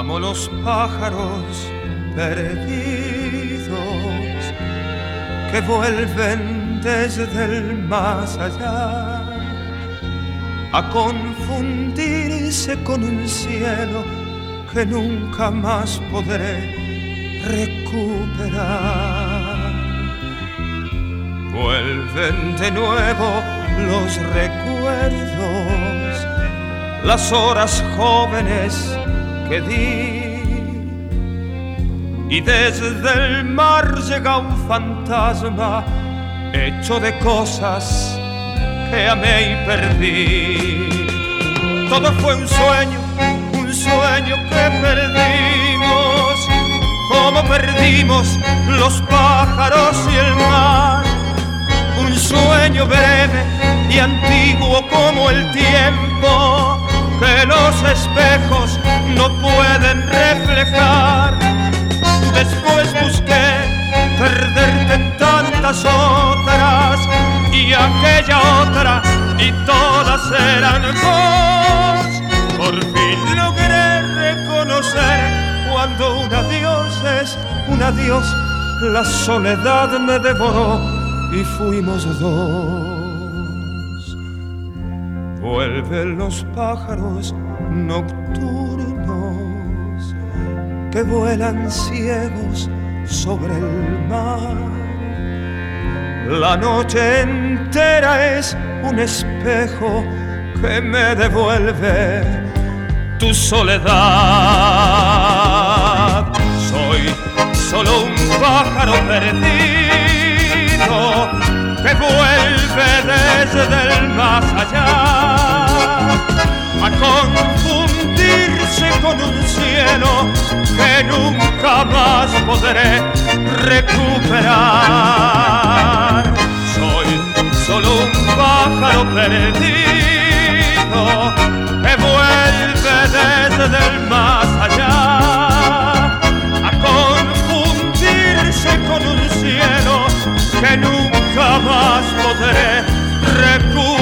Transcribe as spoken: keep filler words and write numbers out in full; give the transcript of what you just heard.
Como los pájaros perdidos que vuelven desde el más allá a confundirse con un cielo que nunca más podré recuperar. Vuelven de nuevo los recuerdos, las horas jóvenes que di, y desde el mar llega un fantasma hecho de cosas que amé y perdí. Todo fue un sueño, un sueño que perdimos, como perdimos los pájaros y el mar. Un sueño breve y antiguo como el tiempo que los espejos no pueden reflejar. Después busqué perderte en tantas otras, y aquella otra y todas eran vos. Por fin logré reconocer cuando un adiós es un adiós. La soledad me devoró y fuimos dos. Vuelven los pájaros nocturnos que vuelan ciegos sobre el mar. La noche entera es un espejo que me devuelve tu soledad. Soy solo un pájaro perdido que vuelve desde el más allá a confundirse con un cielo que nunca más podré recuperar. Soy solo un pájaro perdido que vuelve desde el más allá a confundirse con un cielo que nunca más podré recuperar.